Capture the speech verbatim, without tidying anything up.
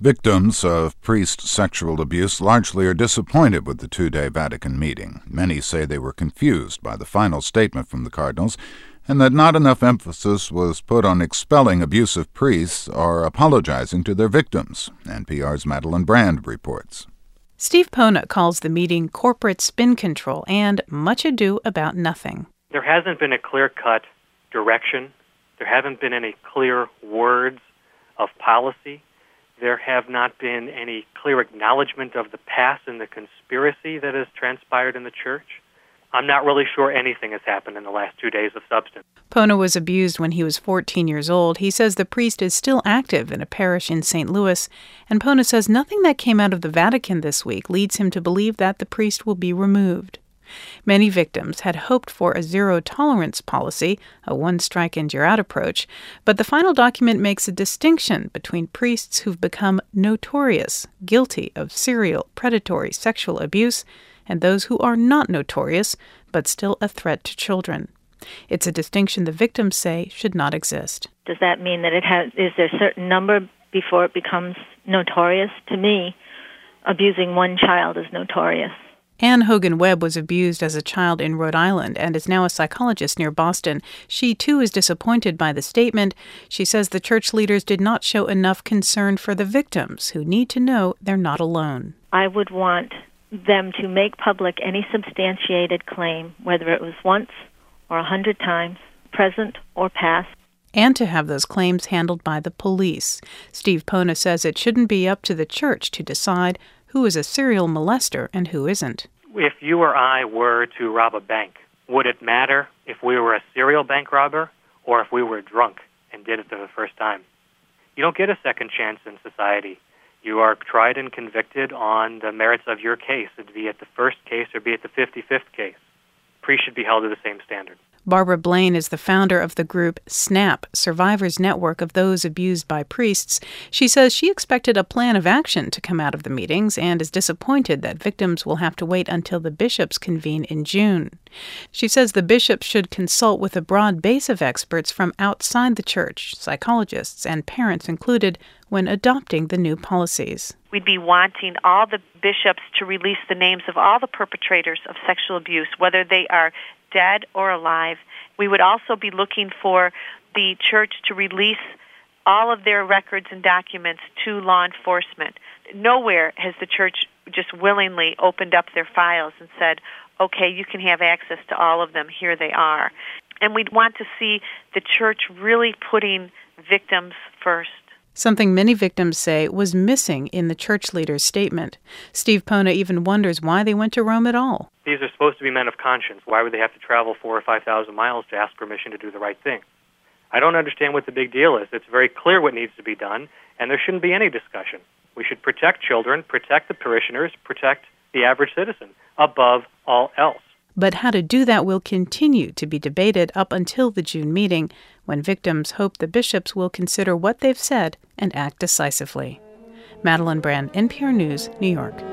Victims of priest sexual abuse largely are disappointed with the two-day Vatican meeting. Many say they were confused by the final statement from the cardinals and that not enough emphasis was put on expelling abusive priests or apologizing to their victims. N P R's Madeline Brand reports. Steve Pona calls the meeting corporate spin control and much ado about nothing. There hasn't been a clear-cut direction. There haven't been any clear words of policy. There have not been any clear acknowledgement of the past and the conspiracy that has transpired in the church. I'm not really sure anything has happened in the last two days of substance. Pona was abused when he was fourteen years old. He says the priest is still active in a parish in Saint Louis, and Pona says nothing that came out of the Vatican this week leads him to believe that the priest will be removed. Many victims had hoped for a zero-tolerance policy, a one-strike-and-you're-out approach, but the final document makes a distinction between priests who've become notorious, guilty of serial predatory sexual abuse, and those who are not notorious, but still a threat to children. It's a distinction the victims say should not exist. Does that mean that it has, is there a certain number before it becomes notorious? To me, abusing one child is notorious. Anne Hogan Webb was abused as a child in Rhode Island and is now a psychologist near Boston. She, too, is disappointed by the statement. She says the church leaders did not show enough concern for the victims, who need to know they're not alone. I would want them to make public any substantiated claim, whether it was once or a hundred times, present or past, and to have those claims handled by the police. Steve Pona says it shouldn't be up to the church to decide who is a serial molester and who isn't. If you or I were to rob a bank, would it matter if we were a serial bank robber or if we were drunk and did it for the first time? You don't get a second chance in society. You are tried and convicted on the merits of your case, be it the first case or be it the fifty-fifth case. Priests should be held to the same standard. Barbara Blaine is the founder of the group SNAP, Survivors Network of Those Abused by Priests. She says she expected a plan of action to come out of the meetings and is disappointed that victims will have to wait until the bishops convene in June. She says the bishops should consult with a broad base of experts from outside the church, psychologists and parents included, when adopting the new policies. We'd be wanting all the bishops to release the names of all the perpetrators of sexual abuse, whether they are dead or alive. We would also be looking for the church to release all of their records and documents to law enforcement. Nowhere has the church just willingly opened up their files and said, okay, you can have access to all of them, here they are. And we'd want to see the church really putting victims first. Something many victims say was missing in the church leader's statement. Steve Pona even wonders why they went to Rome at all. These are supposed to be men of conscience. Why would they have to travel four or five thousand miles to ask permission to do the right thing? I don't understand what the big deal is. It's very clear what needs to be done, and there shouldn't be any discussion. We should protect children, protect the parishioners, protect the average citizen above all else. But how to do that will continue to be debated up until the June meeting, when victims hope the bishops will consider what they've said and act decisively. Madeline Brand, N P R News, New York.